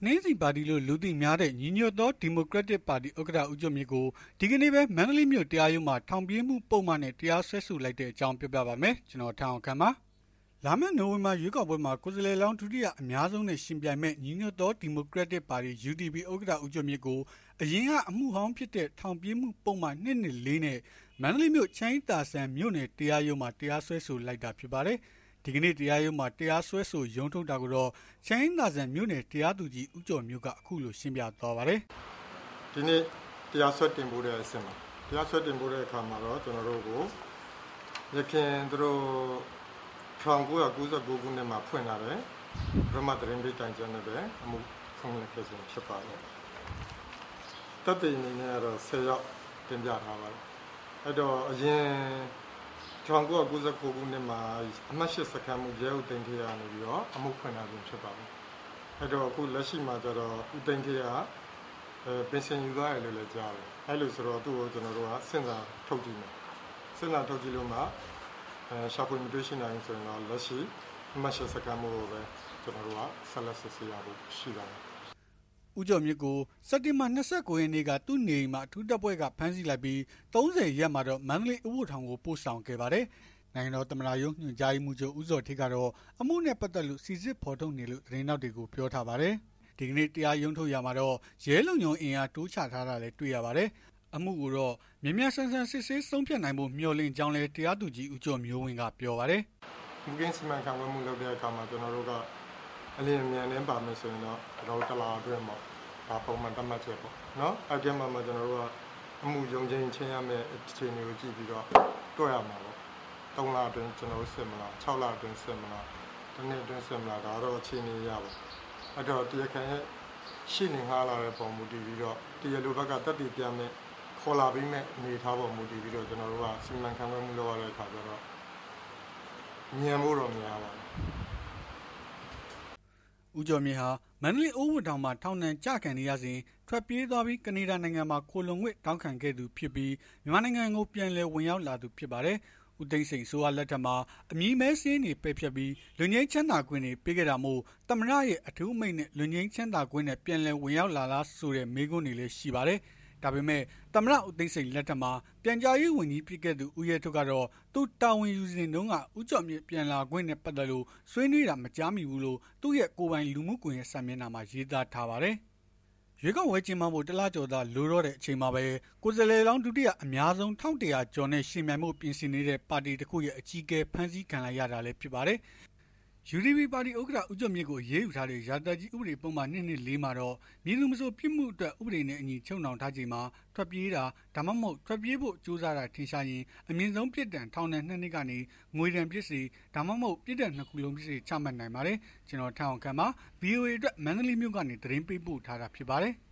နှင်းစီပါတီလို့လူသိများတဲ့ညီညွတ်သောဒီမိုကရက်တစ်ပါတီဥက္ကဋ္ဌဦးကျော်မြင့်ကိုဒီကနေ့ပဲမန္တလေးမြို့တရားရုံးမှာထောင်ပြေးမှုပုံမှန်နဲ့တရားစွဲဆိုလိုက်တဲ့အကြောင်းပြောပြပါမယ်ကျွန်တော်ထအောင်ခန့်ပါလာမယ့်နိုဝင်ဘာရွေးကောက်ပွဲမှာကိုယ်စားလှယ်လောင်းဒုတိယအများဆုံးနဲ့ရှင်ပြိုင်မဲ့ညီညွတ်သောဒီမိုကရက်တစ်ပါတီ UDP ဥက္ကဋ္ဌဦးကျော်မြင့်ကိုအရင်ကအမှုဟောင်းဖြစ်တဲ့ထောင်ပြေးမှုပုံမှန်2နဲ့4နဲ့မန္တလေးမြို့ချမ်းသာဆန်မြို့နယ်တရားရုံးမှာတရားစွဲဆိုလိုက်တာဖြစ်ပါတယ်ဒီကနေ့တရားရုံးမှာတရားစွဲဆိုရုံးထုတ်တာကိုတော့ချမ်းသာဆန်မြို့နယ်တရားသူကြီးဦးကျော်မျိုးကအခုလိုရှင်းပြသွားပါတယ်ဒီနေ့တရားစွဲတင်ပို့တဲ့အဆင့်မှာတရားစွဲတင်ပို့တဲ့အခါမှာတော့ကျွန်တော်တို့ကိုရခင်သူတို့1999ခုနှစ်မှာဖွင့်လာတယ်ရမသတင်းပေးတိုင်ချက်နဲ့ပဲအမှုဖွင့်လှစ်ခဲ့ခြင်းဖြစ်ပါတယ်တပ်တွေအနေနဲ့ကတော့10ရောက်တင်ပြထားပါတယ်အဲ့တော့အရင်1999ခုနှစ်မှာအမှတ်8စခန်းမှုရဲဥသိမ်းခေရနေပြီးတော့အမှုဖွင့်လာခြင်းဖြစ်ပါတယ်အဲ့တော့အခုလက်ရှိမှာကျတော့ဥသိမ်းခေရပင်စင်ယူသွားရလို့လည်းကြားတယ်အဲ့လိုဆိုတော့သူ့ကိုကျွန်တော်တို့ကစဉ်းစားထုတ်ကြည့်မယ်စဉ်းစားထုတ်ကြည့်လို့မှရှာဖွေမတွေ့ရှိနိုင်ဆိုရင်တော့လက်ရှိအမှတ်8စခန်းမှုကိုပဲကျွန်တော်တို့ကဆက်လက်စစ်ဆေးရဖို့ရှိပါတယ်ဦးကျော်မြင့်ကိုစက်တင်ဘာ29ရက်နေ့ကသူ့နေအိမ်မှာအထူးတပ်ဖွဲ့ကဖမ်းဆီးလိုက်ပြီး30ရက်မှာတော့မန္တလေးအဝတ်ထောင်ကိုပို့ဆောင်ခဲ့ပါတယ်။နိုင်ငံတော်သမ္မတရုံးညွှန်ကြားရေးမှူးချုပ်ဦးဇော်ဌေးကတော့အမှုနဲ့ပတ်သက်လို့စီစစ်ဖော်ထုတ်နေလို့သတင်းတောက်တွေကိုပြောထားပါတယ်။ဒီကနေ့တရားရုံးထုတ်ရမှာတော့ရဲလုံခြုံအင်အားတိုးချထားတာလည်းတွေ့ရပါတယ်။အမှုကိုတော့မြင်မြန်ဆန်ဆန်စစ်ဆေးဆုံးဖြတ်နိုင်ဖို့မျှော်လင့်ကြောင်းလည်းတရားသူကြီးဦးကျော်မျိုးဝင်းကပြောပါတယ်။မူကင်းစီမံခန့်ခွဲမှုလုပ်တဲ့အခါမှာကျွန်တော်တို့ကအလျင်မြန်နှင်းပါမယ်ဆိုရင်တော့ကျွန်တော်တို့တလားအတွင်းမှာဒါပုံမှန်တတ်မှတ်ချက်ပေါ့နော်အဲ့ဒီမှာကျွန်တော်တို့ကအမှုယုံကြည်ချင်းရမယ့်အခြေအနေကိုကြည့်ပြီးတော့တွေ့ရမှာပေါ့3လအတွင်းကျွန်တော်တို့စစ်မလား6လအတွင်းစစ်မလားတစ်နှစ်အတွင်းစစ်မလားဒါတော့အခြေအနေရပါအဲ့တော့တရားခံရဲ့ရှင်းနေငှားလာတဲ့ပုံမူတည်ပြီးတော့တရားလိုဘက်ကတက်တည်ပြမယ်ခေါ်လာပြီးမဲ့အနေထားပေါ်မူတည်ပြီးတော့ကျွန်တော်တို့ကစီမံခန့်ခွဲမှုလုပ်ရတဲ့အခါကျတော့ညံဖို့တော့မရပါဘူးဦးကျော်မြင့်ဟာမန္တလေးအိုးဝတ်တောင်မှာထောင်ဒဏ်ကျခံနေရစဉ်ထွက်ပြေးသွားပြီးကနေဒါနိုင်ငံမှာခိုလုံခွင့်တောင်းခံခဲ့သူဖြစ်ပြီးမြန်မာနိုင်ငံကိုပြန်လည်ဝင်ရောက်လာသူဖြစ်ပါတယ်။ဦးသိန်းစိန်ဆိုရလက်ထက်မှာအမည်မဲစင်းတွေပယ်ဖြတ်ပြီးလွန်ငင်းချမ်းသာခွင့်တွေပေးခဲ့တာမို့သမ္မတရဲ့အထူးအမိန့်နဲ့လွန်ငင်းချမ်းသာခွင့်နဲ့ပြန်လည်ဝင်ရောက်လာလားဆိုတဲ့မေးခွန်းတွေလည်းရှိပါတယ်။ဒါပေမဲ့သမ္မတဦးသိန်းစိန်လက်ထက်မှာပြန်ကြားရေးဝန်ကြီးဖြစ်ခဲ့သူဦးရဲထွဋ်ကတော့သူတာဝန်ယူစဉ်တုန်းကဦးကျော်မြင့်ပြန်လာခွင့်နဲ့ပတ်သက်လို့ဆွေးနွေးတာမကြားမိဘူးလို့သူ့ရဲ့ကိုယ်ပိုင်လူမှုကွန်ရက်စာမျက်နှာမှာရေးသားထားပါတယ်။ရွေးကောက်ပွဲကျင်းပဖို့တလားကျော်သားလိုတော့တဲ့အချိန်မှာပဲကိုယ်စားလှယ်လောင်းဒုတိယအများဆုံး1100ကျော်နဲ့ရှင်ပြိုင်မှုပြင်ဆင်နေတဲ့ပါတီတစ်ခုရဲ့အကြီးအကဲဖမ်းဆီးခံလိုက်ရတာလည်းဖြစ်ပါတယ်။ UDP ပါတီဥက္ကဋ္ဌဦးကျော်မြင့်ကိုရေးယူထားတဲ့ရာဇသတ်ကြီးဥပဒေပုံမှန်224မှာတော့မည်သူမဆိုပြစ်မှုအတွက်ဥပဒေနဲ့အညီချုပ်နှောင်ထားချိန်မှာထွက်ပြေးတာဒါမှမဟုတ်ထွက်ပြေးဖို့ကြိုးစားတာထင်ရှားရင်အမြင့်ဆုံးပြစ်ဒဏ်ထောင်ဒဏ်2နှစ်ကနေငွေဒဏ်ပြစ်စီဒါမှမဟုတ်ပြစ်ဒဏ်2ခုလုံးပြစ်စီချမှတ်နိုင်ပါတယ်ကျွန်တော်ထအောင်ခန့်ပါ VOA အတွက်မန္တလေးမြို့ကနေသတင်းပေးပို့ထားတာဖြစ်ပါတယ်